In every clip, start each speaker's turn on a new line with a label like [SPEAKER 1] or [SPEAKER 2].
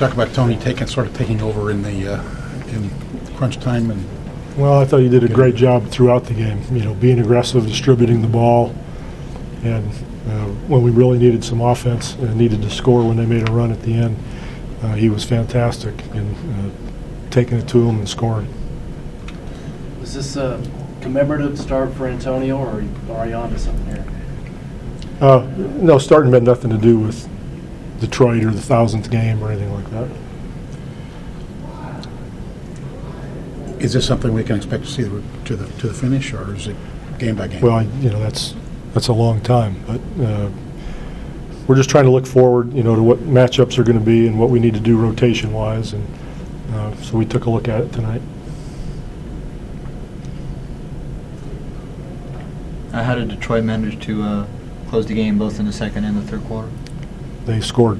[SPEAKER 1] talk about Tony sort of taking over in the in crunch time, and
[SPEAKER 2] well, I thought he did a great job throughout the game. You know, being aggressive, distributing the ball, and when we really needed some offense and needed to score when they made a run at the end, he was fantastic in taking it to him and scoring.
[SPEAKER 3] Was this a commemorative start for Antonio, or are you on to something here?
[SPEAKER 2] No, starting had nothing to do with Detroit or the 1000th game or anything like that.
[SPEAKER 1] is this something we can expect to see to the finish, or is it game by game?
[SPEAKER 2] Well, you know, that's a long time, but we're just trying to look forward, you know, to what matchups are going to be and what we need to do rotation-wise, and so we took a look at it tonight.
[SPEAKER 4] How did Detroit manage to close the game both in the second and the third quarter?
[SPEAKER 2] They scored.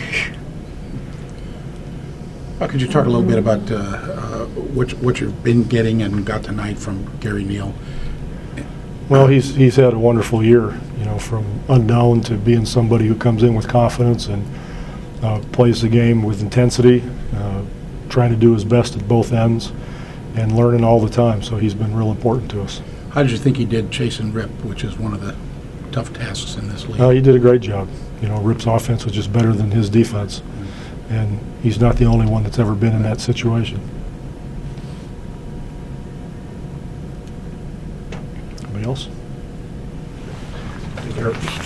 [SPEAKER 1] Could you talk a little bit about what you've been getting and got tonight from Gary Neal?
[SPEAKER 2] Well, he's had a wonderful year, you know, from unknown to being somebody who comes in with confidence and plays the game with intensity, trying to do his best at both ends and learning all the time. So he's been real important to us.
[SPEAKER 1] How did you think he did chasing Rip, which is one of the tough tasks in this league?
[SPEAKER 2] He did a great job. You know, Rip's offense was just better than his defense. And he's not the only one that's ever been in that situation. Anybody else?